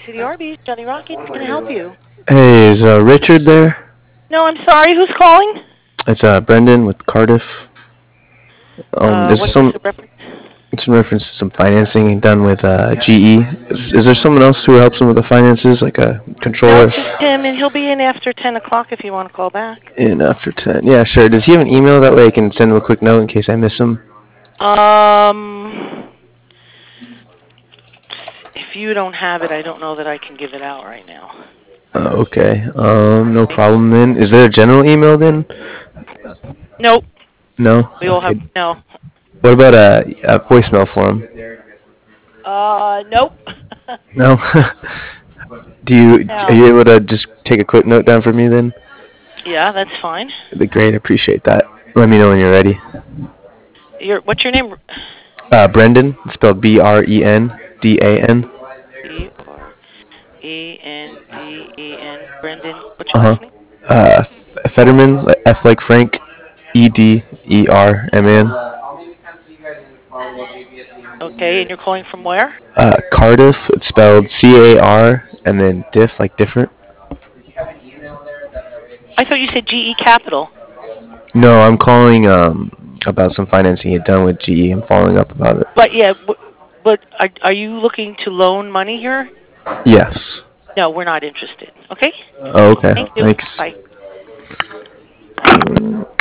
City Arby's, Johnny Rockets, can I help you? Hey, is Richard there? No, I'm sorry, who's calling? It's Brendan with Cardiff. Is there What's some? the reference? It's in reference to some financing done with GE. Is there someone else who helps him with the finances, like a No, controller? just him, and he'll be in after 10 o'clock if you want to call back. In after 10. Yeah, sure. Does he have an email? That way I can send him a quick note in case I miss him. Um, if you don't have it, I don't know that I can give it out right now. Okay. No problem then. Is there a general email then? Nope, No. we all have, Okay. no. What about a voicemail for him? Nope. No. Are No. you able to just take a quick note down for me then? Yeah, that's fine. That'd be great. I appreciate that. Let me know when you're ready. What's your name? Brendan, spelled Brendan. Brendan. Brendan. What's Uh your huh. last name? Fetterman, like F like Frank, Ederman. Okay, and you're calling from where? Cardiff, it's spelled CAR, and then diff like different. I thought you said GE Capital. No, I'm calling about some financing you've done with GE. I'm following up about it. But yeah, but are you looking to loan money here? Yes. No, we're not interested. Okay? Oh, okay. Thank you. Thanks. Bye.